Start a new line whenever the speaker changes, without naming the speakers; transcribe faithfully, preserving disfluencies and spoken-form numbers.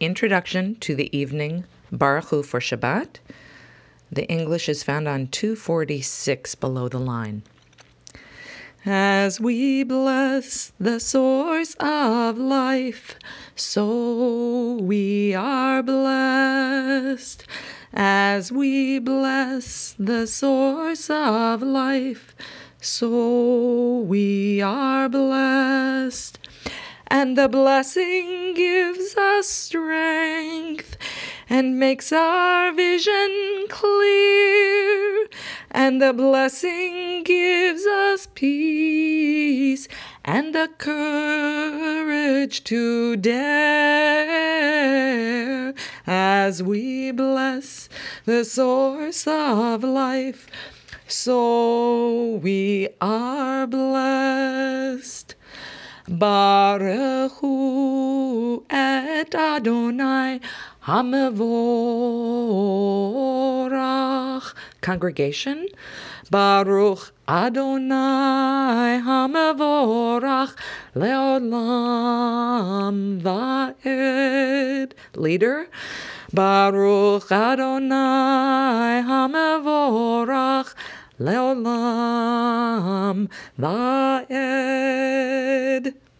Introduction to the Evening Baruch Hu for Shabbat. The English is found on two forty-six below the line. As we bless the source of life, so we are blessed. As we bless the source of life, so we are blessed. And the blessing gives us strength and makes our vision clear. And the blessing gives us peace and the courage to dare. As we bless the source of life, so we are blessed. Baruch Hu et Adonai HaMevorach. Congregation, Baruch Adonai HaMevorach Leolam Va'ed. Leader, Baruch Adonai HaMevorach Leolam Va'ed.